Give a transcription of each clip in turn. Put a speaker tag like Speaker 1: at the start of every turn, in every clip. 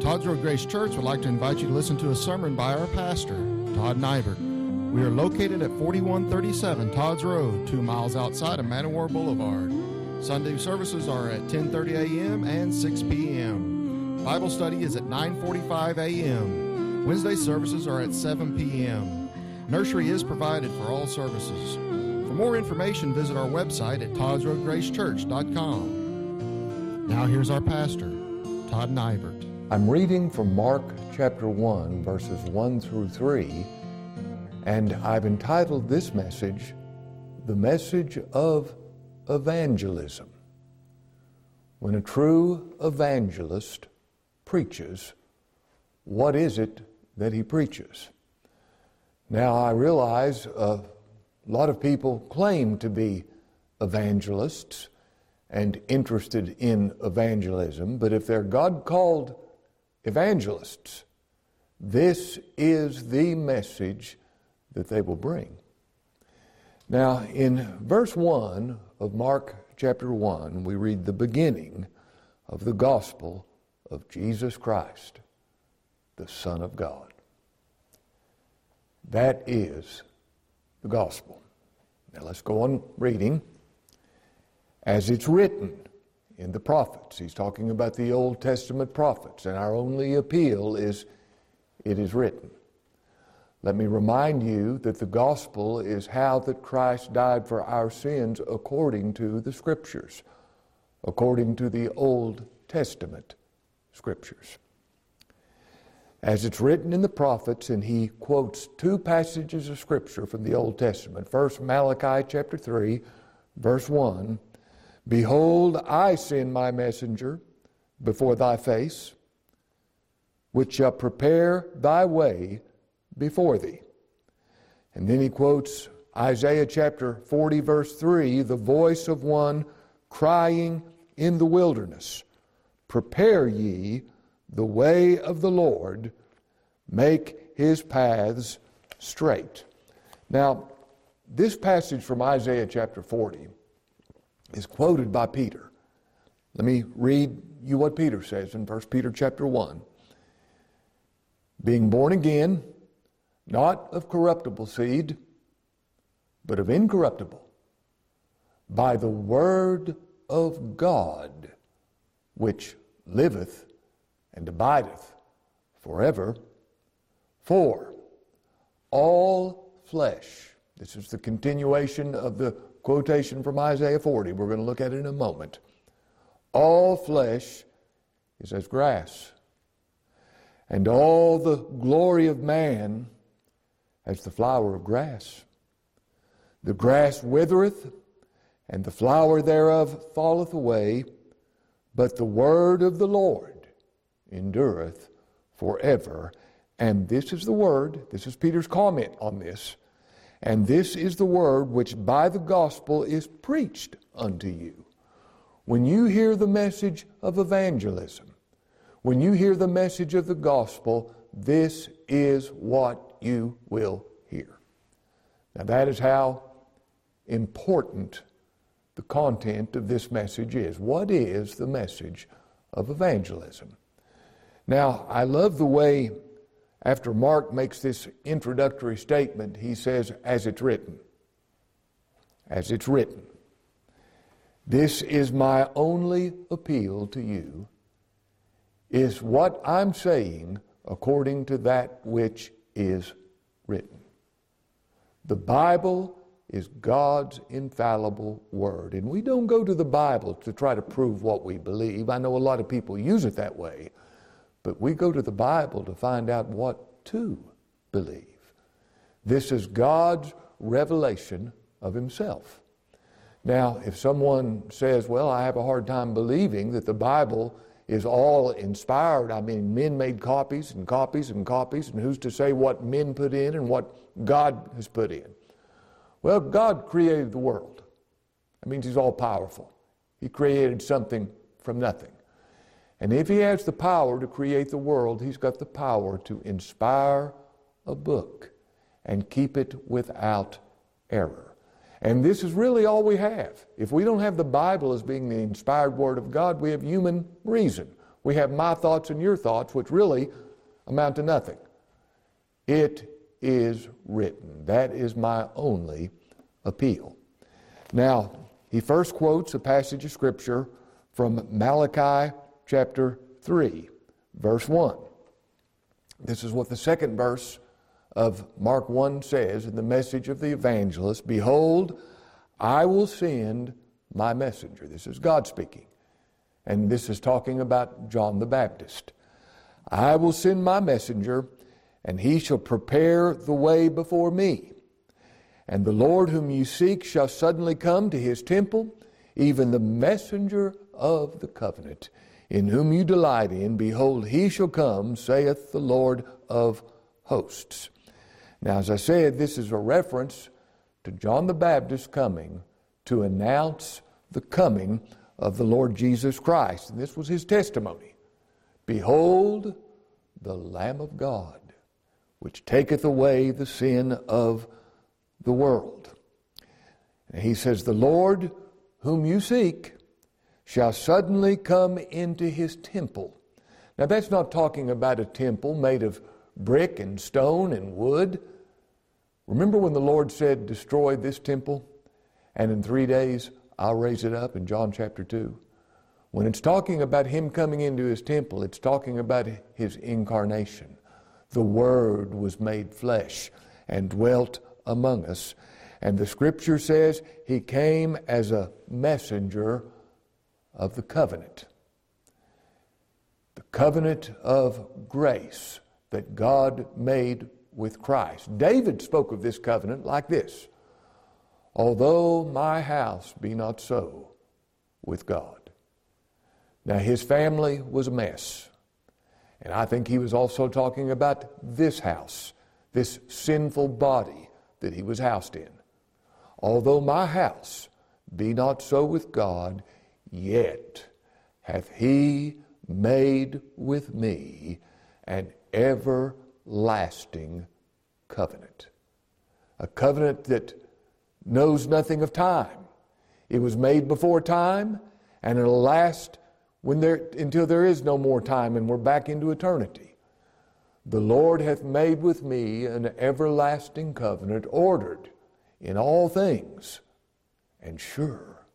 Speaker 1: Todd's Road Grace Church would like to invite you to listen to a sermon by our pastor, Todd Nybert. We are located at 4137 Todd's Road, 2 miles outside of Man O' War Boulevard. Sunday services are at 10:30 a.m. and 6 p.m. Bible study is at 9:45 a.m. Wednesday services are at 7 p.m. Nursery is provided for all services. For more information, visit our website at toddsroadgracechurch.com. Now here's our pastor, Todd Nybert.
Speaker 2: I'm reading from Mark chapter 1, verses 1 through 3, and I've entitled this message, The Message of Evangelism. When a true evangelist preaches, what is it that he preaches? Now, I realize a lot of people claim to be evangelists and interested in evangelism, but if they're God-called evangelists, this is the message that they will bring. Now, in verse 1 of Mark chapter 1, we read the beginning of the gospel of Jesus Christ, the Son of God. That is the gospel. Now, let's go on reading. As it's written in the prophets. He's talking about the Old Testament prophets, and our only appeal is, it is written. Let me remind you that the gospel is how that Christ died for our sins according to the Scriptures, according to the Old Testament Scriptures. As it's written in the prophets, and he quotes two passages of Scripture from the Old Testament. First, Malachi chapter 3, verse 1, Behold, I send my messenger before thy face, which shall prepare thy way before thee. And then he quotes Isaiah chapter 40, verse 3, the voice of one crying in the wilderness, Prepare ye the way of the Lord, make his paths straight. Now, this passage from Isaiah chapter 40 is quoted by Peter. Let me read you what Peter says in 1 Peter chapter 1. Being born again, not of corruptible seed, but of incorruptible, by the word of God, which liveth and abideth forever. For all flesh, this is the continuation of the quotation from Isaiah 40. We're going to look at it in a moment. All flesh is as grass, and all the glory of man as the flower of grass. The grass withereth, and the flower thereof falleth away, but the word of the Lord endureth forever. And this is the word, this is Peter's comment on this, and this is the word which by the gospel is preached unto you. When you hear the message of evangelism, when you hear the message of the gospel, this is what you will hear. Now that is how important the content of this message is. What is the message of evangelism? Now, I love the way after Mark makes this introductory statement, he says, as it's written. As it's written. This is my only appeal to you, is what I'm saying according to that which is written. The Bible is God's infallible word. And we don't go to the Bible to try to prove what we believe. I know a lot of people use it that way. But we go to the Bible to find out what to believe. This is God's revelation of himself. Now, if someone says, well, I have a hard time believing that the Bible is all inspired. I mean, men made copies and copies and copies, and who's to say what men put in and what God has put in? Well, God created the world. That means he's all powerful. He created something from nothing. And if he has the power to create the world, he's got the power to inspire a book and keep it without error. And this is really all we have. If we don't have the Bible as being the inspired Word of God, we have human reason. We have my thoughts and your thoughts, which really amount to nothing. It is written. That is my only appeal. Now, he first quotes a passage of Scripture from Malachi chapter 3, verse 1. This is what the second verse of Mark 1 says in the message of the evangelist. Behold, I will send my messenger. This is God speaking. And this is talking about John the Baptist. I will send my messenger, and he shall prepare the way before me. And the Lord whom you seek shall suddenly come to his temple, even the messenger of the covenant, in whom you delight in. Behold, he shall come, saith the Lord of hosts. Now, as I said, this is a reference to John the Baptist coming to announce the coming of the Lord Jesus Christ. And this was his testimony. Behold, the Lamb of God, which taketh away the sin of the world. And he says, the Lord whom you seek shall suddenly come into his temple. Now, that's not talking about a temple made of brick and stone and wood. Remember when the Lord said, destroy this temple, and in 3 days I'll raise it up, in John chapter 2. When it's talking about him coming into his temple, it's talking about his incarnation. The Word was made flesh and dwelt among us. And the Scripture says he came as a messenger of the covenant. The covenant of grace that God made with Christ. David spoke of this covenant like this: although my house be not so with God. Now, his family was a mess. And I think he was also talking about this house, this sinful body that he was housed in. Although my house be not so with God, yet hath he made with me an everlasting covenant. A covenant that knows nothing of time. It was made before time, and it'll last until there is no more time and we're back into eternity. The Lord hath made with me an everlasting covenant, ordered in all things and sure.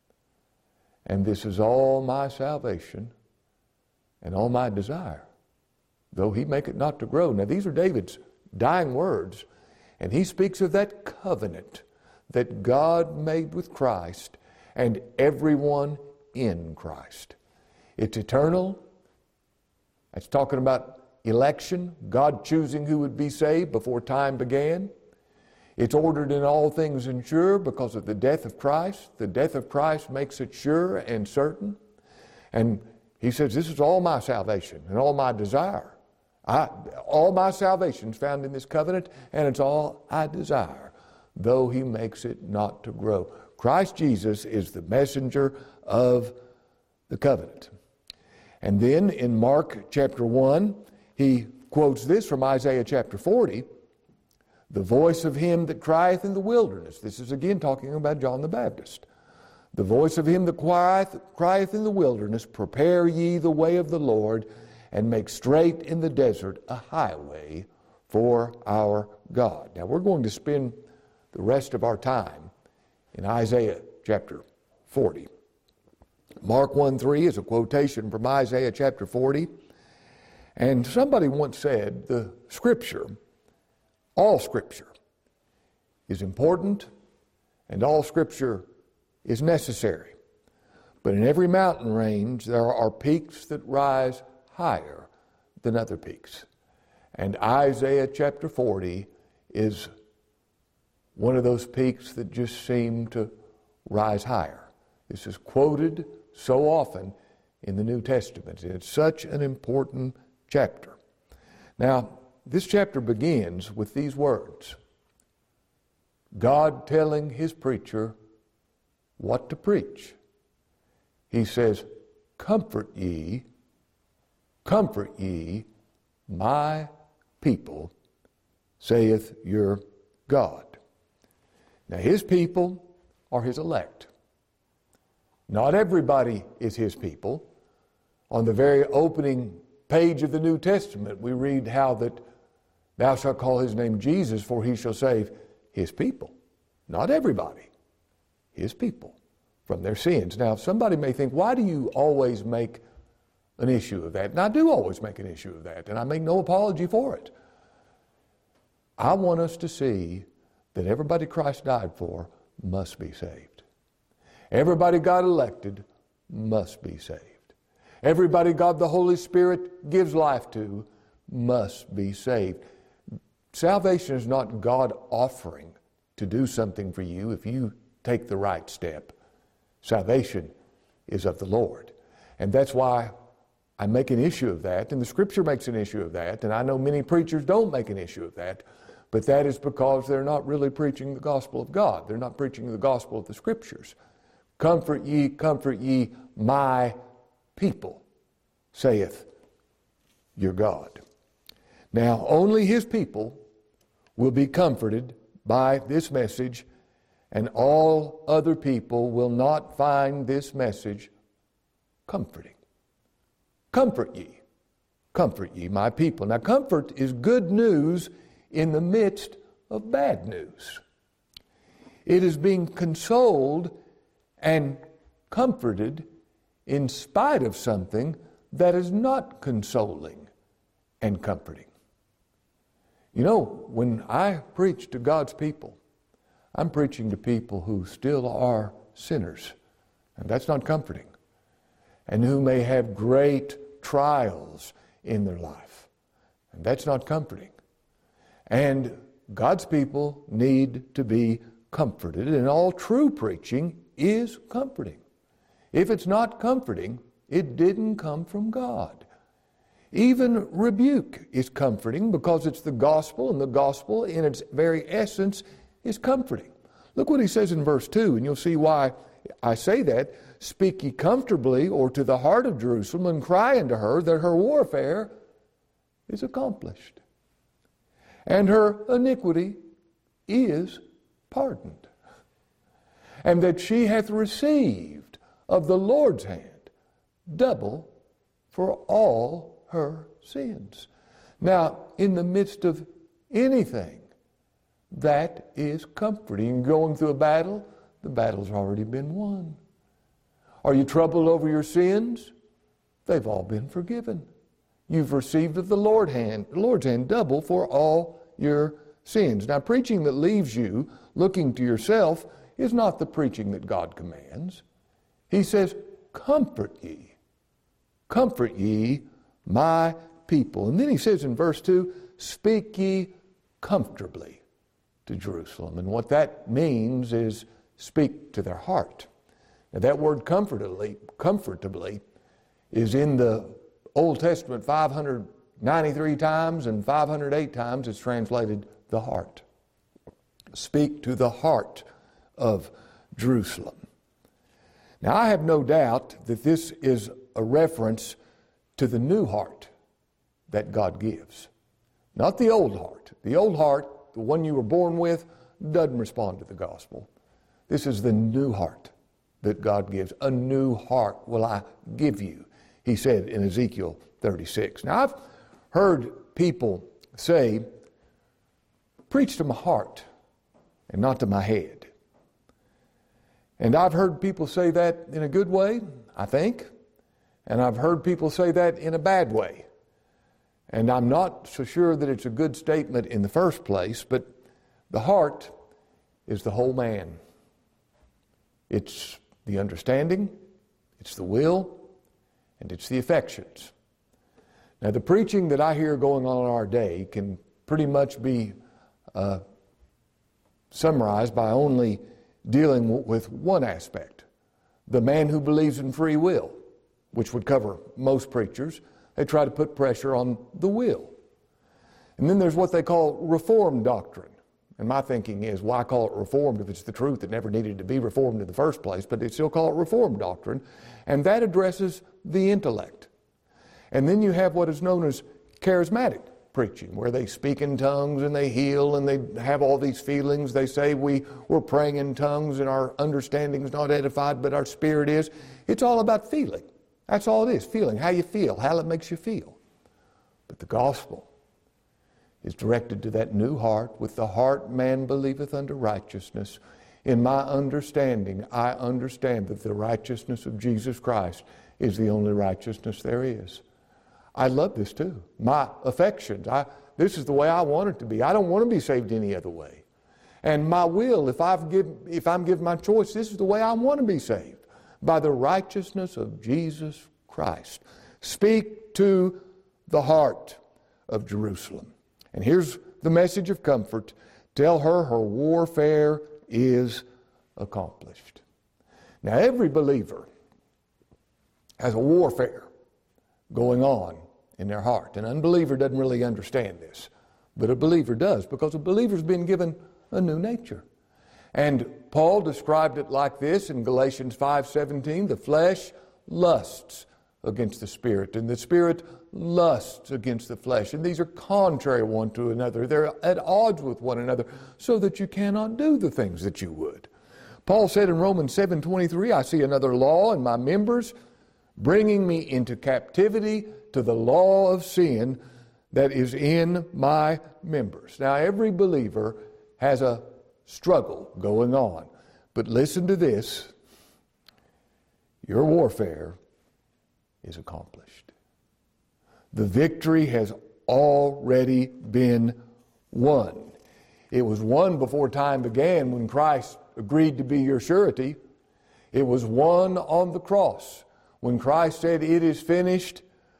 Speaker 2: And this is all my salvation and all my desire, though he make it not to grow. Now, these are David's dying words, and he speaks of that covenant that God made with Christ and everyone in Christ. It's eternal. It's talking about election, God choosing who would be saved before time began. It's ordered in all things and sure because of the death of Christ. The death of Christ makes it sure and certain. And he says, this is all my salvation and all my desire. All my salvation is found in this covenant, and it's all I desire, though he makes it not to grow. Christ Jesus is the messenger of the covenant. And then in Mark chapter 1, he quotes this from Isaiah chapter 40, the voice of him that crieth in the wilderness. This is again talking about John the Baptist. The voice of him that crieth in the wilderness, prepare ye the way of the Lord, and make straight in the desert a highway for our God. Now we're going to spend the rest of our time in Isaiah chapter 40. Mark 1:3 is a quotation from Isaiah chapter 40. And somebody once said the Scripture, all Scripture, is important and all Scripture is necessary. But in every mountain range there are peaks that rise higher than other peaks. And Isaiah chapter 40 is one of those peaks that just seem to rise higher. This is quoted so often in the New Testament. It's such an important chapter. Now, this chapter begins with these words: God telling his preacher what to preach. He says, comfort ye, my people, saith your God. Now, his people are his elect. Not everybody is his people, On the very opening page of the New Testament, we read how that thou shalt call his name Jesus, for he shall save his people. Not everybody, his people, from their sins. Now, somebody may think, why do you always make an issue of that? And I do always make an issue of that, and I make no apology for it. I want us to see that everybody Christ died for must be saved. Everybody God elected must be saved. Everybody God the Holy Spirit gives life to must be saved. Salvation is not God offering to do something for you if you take the right step. Salvation is of the Lord. And that's why I make an issue of that, and the Scripture makes an issue of that, and I know many preachers don't make an issue of that, but that is because they're not really preaching the gospel of God. They're not preaching the gospel of the Scriptures. Comfort ye my people, saith your God. Now, only his people will be comforted by this message, and all other people will not find this message comforting. Comfort ye my people. Now, comfort is good news in the midst of bad news. It is being consoled and comforted in spite of something that is not consoling and comforting. You know, when I preach to God's people, I'm preaching to people who still are sinners, and that's not comforting, and who may have great trials in their life, and that's not comforting. And God's people need to be comforted, and all true preaching is comforting. If it's not comforting, it didn't come from God. Even rebuke is comforting because it's the gospel, and the gospel in its very essence is comforting. Look what he says in verse 2, and you'll see why I say that. Speak ye comfortably, or to the heart of Jerusalem, and cry unto her that her warfare is accomplished, and her iniquity is pardoned, and that she hath received of the Lord's hand double for all her sins. Now, in the midst of anything, that is comforting. Going through a battle, the battle's already been won. Are you troubled over your sins? They've all been forgiven. You've received of the Lord's hand double for all your sins. Now, preaching that leaves you looking to yourself is not the preaching that God commands. He says, comfort ye my people. And then he says in verse 2, speak ye comfortably to Jerusalem. And what that means is speak to their heart. Now, that word comfortably is in the Old Testament 593 times, and 508 times it's translated the heart. Speak to the heart of Jerusalem. Now, I have no doubt that this is a reference to the new heart that God gives. Not the old heart. The old heart, the one you were born with, doesn't respond to the gospel. This is the new heart that God gives. A new heart will I give you, he said in Ezekiel 36. Now, I've heard people say, preach to my heart and not to my head. And I've heard people say that in a good way, I think, and I've heard people say that in a bad way. And I'm not so sure that it's a good statement in the first place, but the heart is the whole man. It's the understanding, it's the will, and it's the affections. Now, the preaching that I hear going on in our day can pretty much be summarized by only dealing with one aspect. The man who believes in free will, which would cover most preachers. They try to put pressure on the will. And then there's what they call reformed doctrine. And my thinking is, why call it reformed if it's the truth that never needed to be reformed in the first place? But they still call it reformed doctrine. And that addresses the intellect. And then you have what is known as charismatic preaching, where they speak in tongues and they heal and they have all these feelings. They say we're praying in tongues and our understanding is not edified, but our spirit is. It's all about feeling. That's all it is, feeling, how you feel, how it makes you feel. But the gospel is directed to that new heart. With the heart man believeth unto righteousness. In my understanding, I understand that the righteousness of Jesus Christ is the only righteousness there is. I love this too. My affections, this is the way I want it to be. I don't want to be saved any other way. And my will, if I'm given my choice, this is the way I want to be saved. By the righteousness of Jesus Christ. Speak to the heart of Jerusalem. And here's the message of comfort. Tell her her warfare is accomplished. Now every believer has a warfare going on in their heart. An unbeliever doesn't really understand this, but a believer does, because a believer's been given a new nature. And Paul described it like this in Galatians 5:17, the flesh lusts against the Spirit, and the Spirit lusts against the flesh. And these are contrary one to another. They're at odds with one another, so that you cannot do the things that you would. Paul said in Romans 7:23, I see another law in my members, bringing me into captivity to the law of sin that is in my members. Now, every believer has a struggle going on. But listen to this. Your warfare is accomplished. The victory has already been won. It was won before time began when Christ agreed to be your surety. It was won on the cross when Christ said, it is finished,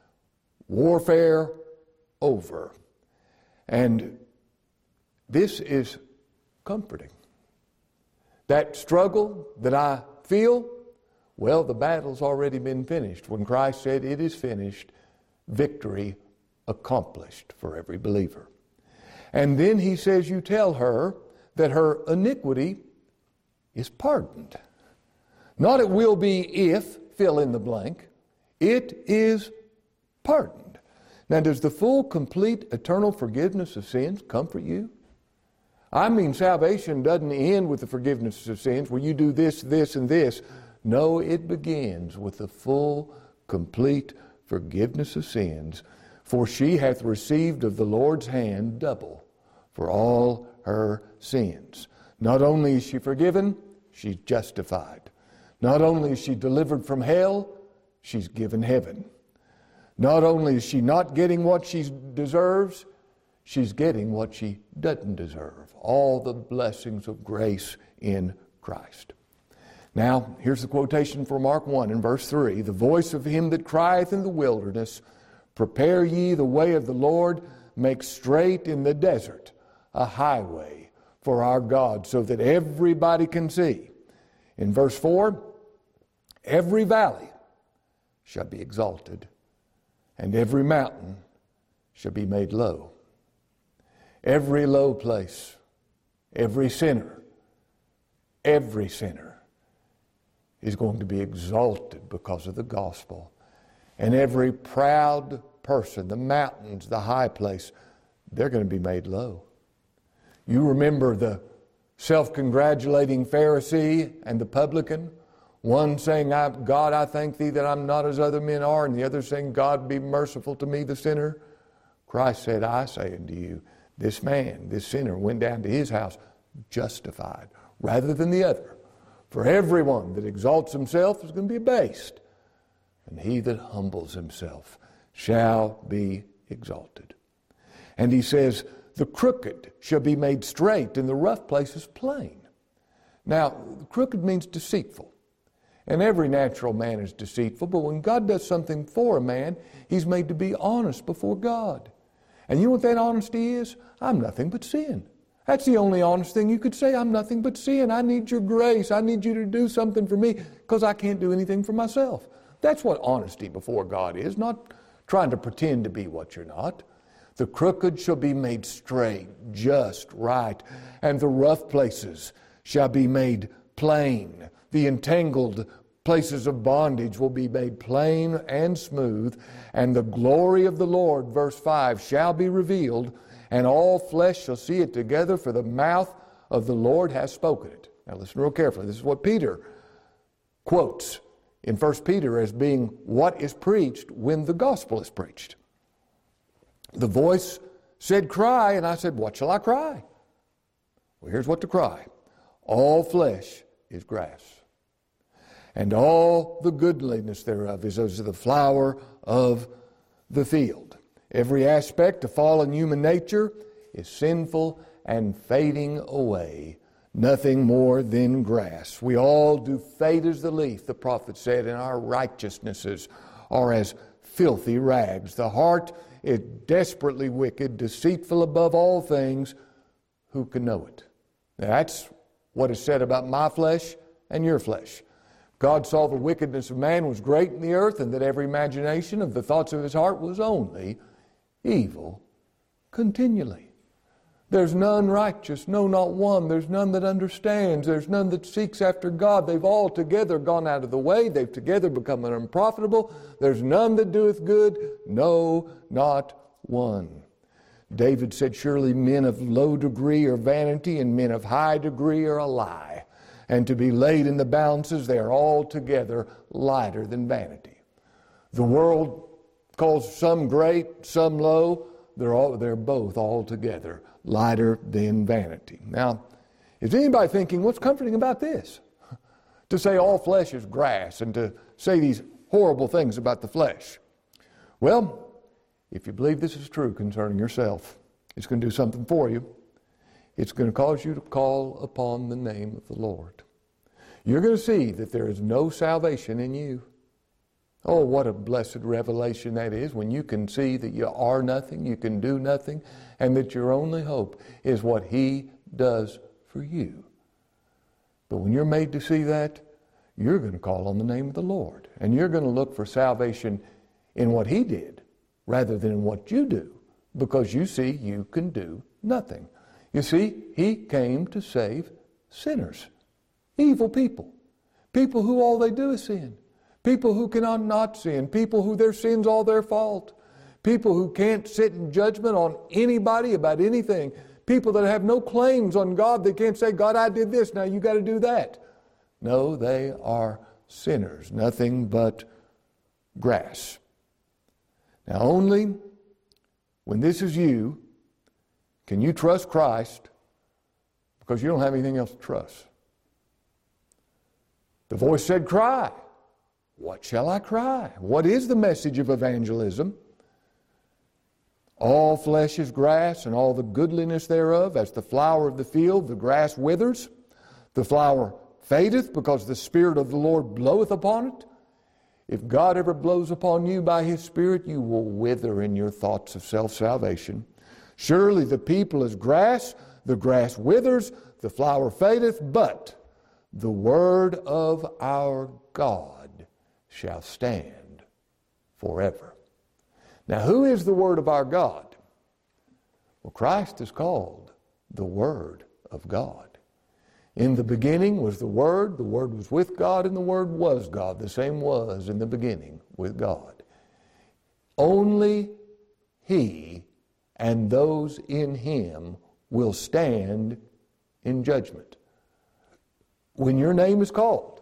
Speaker 2: warfare over. And this is comforting. That struggle that I feel, well, the battle's already been finished. When Christ said, it is finished, victory accomplished for every believer. And then he says, you tell her that her iniquity is pardoned. Not it will be if, fill in the blank. It is pardoned. Now, does the full, complete, eternal forgiveness of sins comfort you? I mean, salvation doesn't end with the forgiveness of sins where you do this, this, and this. No, it begins with the full, complete forgiveness of sins. For she hath received of the Lord's hand double for all her sins. Not only is she forgiven, she's justified. Not only is she delivered from hell, she's given heaven. Not only is she not getting what she deserves, she's getting what she doesn't deserve. All the blessings of grace in Christ. Now, here's the quotation from Mark 1 in verse 3. The voice of him that crieth in the wilderness, prepare ye the way of the Lord, make straight in the desert a highway for our God, so that everybody can see. In verse 4, every valley shall be exalted, and every mountain shall be made low. Every low place, every sinner is going to be exalted because of the gospel. And every proud person, the mountains, the high place, they're going to be made low. You remember the self-congratulating Pharisee and the publican? One saying, God, I thank thee that I'm not as other men are, and the other saying, God, be merciful to me, the sinner. Christ said, I say unto you, this man, this sinner, went down to his house justified rather than the other. For everyone that exalts himself is going to be abased, and he that humbles himself shall be exalted. And he says, the crooked shall be made straight, and the rough places plain. Now, crooked means deceitful. And every natural man is deceitful, but when God does something for a man, he's made to be honest before God. And you know what that honesty is? I'm nothing but sin. That's the only honest thing you could say. I'm nothing but sin. I need your grace. I need you to do something for me because I can't do anything for myself. That's what honesty before God is, not trying to pretend to be what you're not. The crooked shall be made straight, just, right, and the rough places shall be made plain. The entangled places of bondage will be made plain and smooth, and the glory of the Lord, verse 5, shall be revealed, and all flesh shall see it together, for the mouth of the Lord has spoken it. Now listen real carefully. This is what Peter quotes in 1 Peter as being what is preached when the gospel is preached. The voice said, cry, and I said, what shall I cry? Well, here's what to cry. All flesh is grass, and all the goodliness thereof is as the flower of the field. Every aspect of fallen human nature is sinful and fading away, nothing more than grass. We all do fade as the leaf, the prophet said, and our righteousnesses are as filthy rags. The heart is desperately wicked, deceitful above all things. Who can know it? Now, that's what is said about my flesh and your flesh. God saw the wickedness of man was great in the earth, and that every imagination of the thoughts of his heart was only evil continually. There's none righteous, no, not one. There's none that understands. There's none that seeks after God. They've all together gone out of the way. They've together become unprofitable. There's none that doeth good, no, not one. David said, surely men of low degree are vanity, and men of high degree are a lie. And to be laid in the balances, they are altogether lighter than vanity. The world calls some great, some low. They're both altogether lighter than vanity. Now, is anybody thinking, what's comforting about this? To say all flesh is grass and to say these horrible things about the flesh. Well, if you believe this is true concerning yourself, it's going to do something for you. It's going to cause you to call upon the name of the Lord. You're going to see that there is no salvation in you. Oh, what a blessed revelation that is when you can see that you are nothing, you can do nothing, and that your only hope is what He does for you. But when you're made to see that, you're going to call on the name of the Lord, and you're going to look for salvation in what He did rather than in what you do, because you see you can do nothing. You see, He came to save sinners, evil people, people who all they do is sin, people who cannot not sin, people who their sin's all their fault, people who can't sit in judgment on anybody about anything, people that have no claims on God. They can't say, God, I did this, now you got to do that. No, they are sinners, nothing but grass. Now, only when this is you can you trust Christ, because you don't have anything else to trust. The voice said, cry. What shall I cry? What is the message of evangelism? All flesh is grass, and all the goodliness thereof, as the flower of the field, the grass withers. The flower fadeth, because the Spirit of the Lord bloweth upon it. If God ever blows upon you by His Spirit, you will wither in your thoughts of self-salvation. Surely the people is grass, the grass withers, the flower fadeth, but the word of our God shall stand forever. Now, who is the Word of our God? Well, Christ is called the Word of God. In the beginning was the Word was with God, and the Word was God. The same was in the beginning with God. Only He and those in Him will stand in judgment. When your name is called,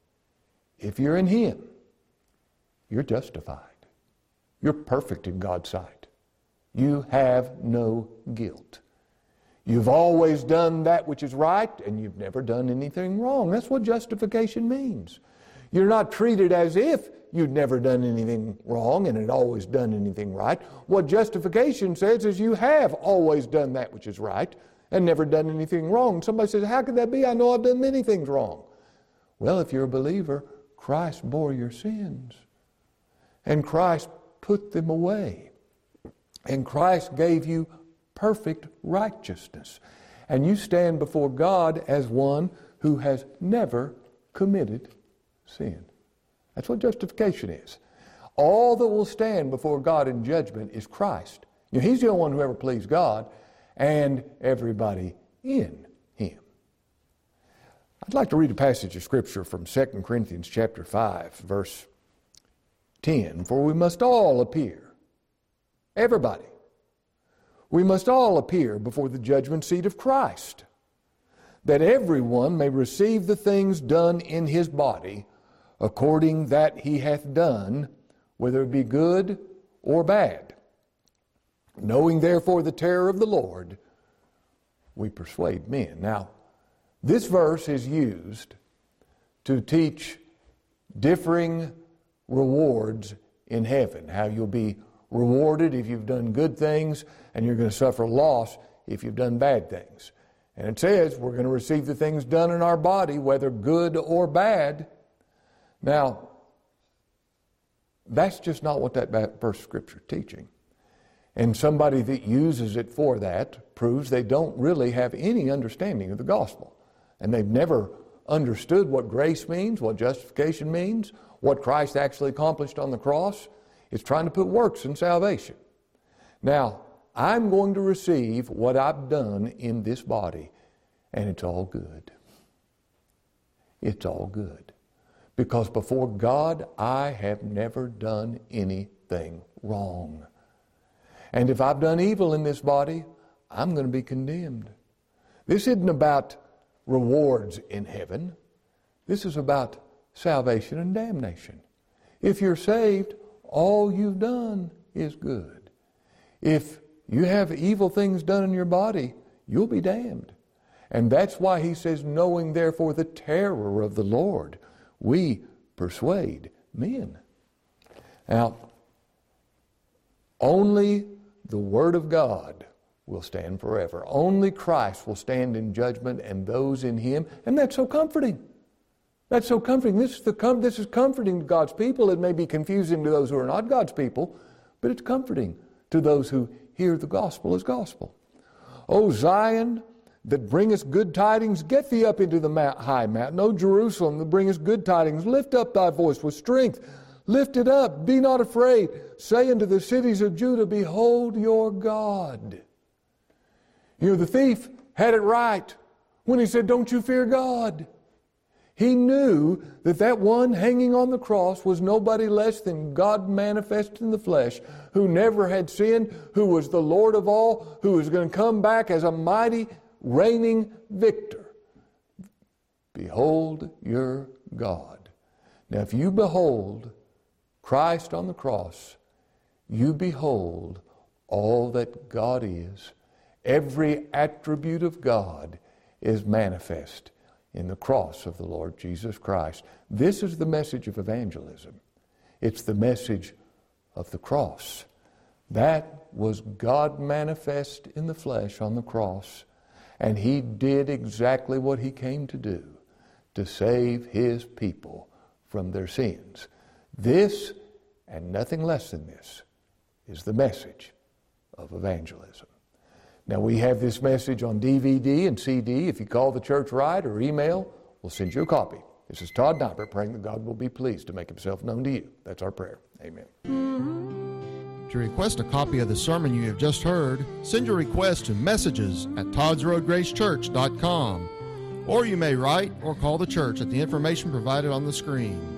Speaker 2: if you're in Him, you're justified. You're perfect in God's sight. You have no guilt. You've always done that which is right, and you've never done anything wrong. That's what justification means. You're not treated as if you'd never done anything wrong and had always done anything right. What justification says is you have always done that which is right and never done anything wrong. Somebody says, how could that be? I know I've done many things wrong. Well, if you're a believer, Christ bore your sins. And Christ put them away. And Christ gave you perfect righteousness. And you stand before God as one who has never committed sin. That's what justification is. All that will stand before God in judgment is Christ. You know, He's the only one who ever pleased God, and everybody in Him. I'd like to read a passage of Scripture from 2 Corinthians chapter 5, verse 10. For we must all appear, everybody, we must all appear before the judgment seat of Christ, that everyone may receive the things done in his body according that he hath done, whether it be good or bad. Knowing therefore the terror of the Lord, we persuade men. Now, this verse is used to teach differing rewards in heaven, how you'll be rewarded if you've done good things, and you're going to suffer loss if you've done bad things. And it says we're going to receive the things done in our body, whether good or bad. Now, that's just not what that verse of Scripture is teaching. And somebody that uses it for that proves they don't really have any understanding of the gospel. And they've never understood what grace means, what justification means, what Christ actually accomplished on the cross. It's trying to put works in salvation. Now, I'm going to receive what I've done in this body, and it's all good. It's all good. Because before God, I have never done anything wrong. And if I've done evil in this body, I'm going to be condemned. This isn't about rewards in heaven. This is about salvation and damnation. If you're saved, all you've done is good. If you have evil things done in your body, you'll be damned. And that's why he says, knowing therefore the terror of the Lord, we persuade men. Now, only the Word of God will stand forever. Only Christ will stand in judgment and those in Him. And that's so comforting. That's so comforting. This is comforting to God's people. It may be confusing to those who are not God's people, but it's comforting to those who hear the gospel as gospel. O Zion, that bringest good tidings, get thee up into the high mountain. O Jerusalem, that bringest good tidings, lift up thy voice with strength. Lift it up, be not afraid. Say unto the cities of Judah, behold your God. You know, the thief had it right when he said, don't you fear God. He knew that that one hanging on the cross was nobody less than God manifest in the flesh, who never had sinned, who was the Lord of all, who was going to come back as a mighty reigning victor. Behold your God. Now, if you behold Christ on the cross, you behold all that God is. Every attribute of God is manifest in the cross of the Lord Jesus Christ. This is the message of evangelism. It's the message of the cross. That was God manifest in the flesh on the cross, and He did exactly what He came to do, to save His people from their sins. This, and nothing less than this, is the message of evangelism. Now, we have this message on DVD and CD. If you call the church right or email, we'll send you a copy. This is Todd Nyberg praying that God will be pleased to make Himself known to you. That's our prayer. Amen.
Speaker 1: To request a copy of the sermon you have just heard, send your request to messages@ToddsRoadGraceChurch.com, or you may write or call the church at the information provided on the screen.